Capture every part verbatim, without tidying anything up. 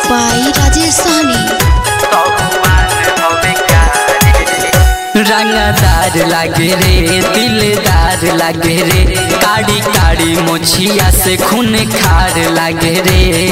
by Rajesh Sahni. रंगदार लागे रे दिलदार लागे रे काड़ी काड़ी मोछिया से खून खार लागे रे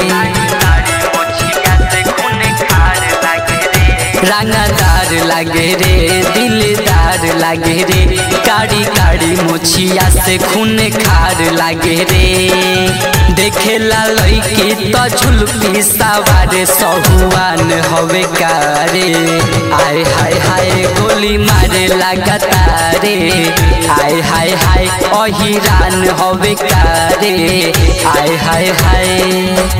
रंगदार लागे रे दिलदार लागे रे काड़ी काड़ी मोछिया से खून खार लागे रे देखेला लईकी तो झुलपी सवार सहुआन हवे कारे आय हाय हाय गोली मारे लगातारे आय हाय हाय अहिरान हवे कारे आय हाय हाय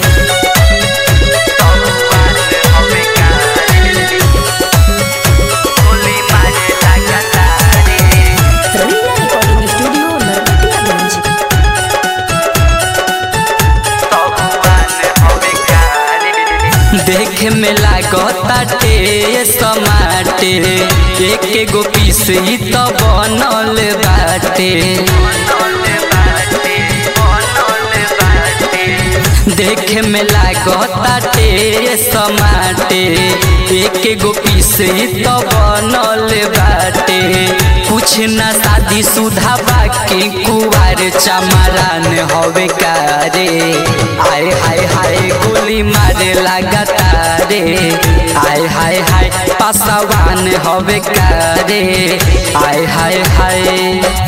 देखे में लागता टे समाटे एक गो पीस ही तो बनल बाटे देखे में लागता टे समाटे एक गो पीस ही तो बनल बाटे कुछ न शादी सुधा बाकी कुवार चमरान हवे कारे आय हाय हाय गोली मारे लगातारे आय हाय हाय पासवान हवे कारे आय हाय हाय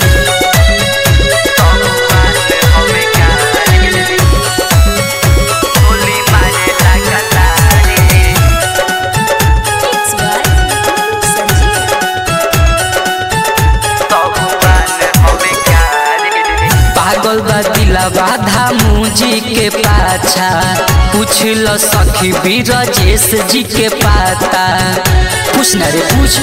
पागल बा दिलवा धामू जी के पाछा पूछ लो सखी बीरजेश जी के पाता पूछ न रे पूछ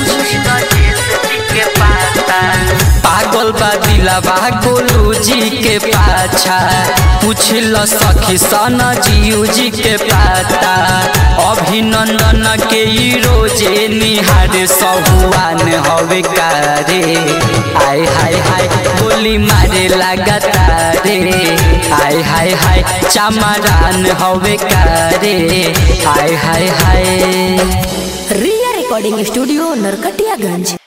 पागल बा दिलवा गोलू जी के पाछा पूछ लो सखी सन जीव जी के पाता अभिनंदन के ई रोजे निहार सहुआन हवे कारे आय हाय हाय गोली मारे लगातारे आय हाय हाय चमरान हवे कारे आय हाय हाय रिया रिकॉर्डिंग स्टूडियो नरकटियागंज।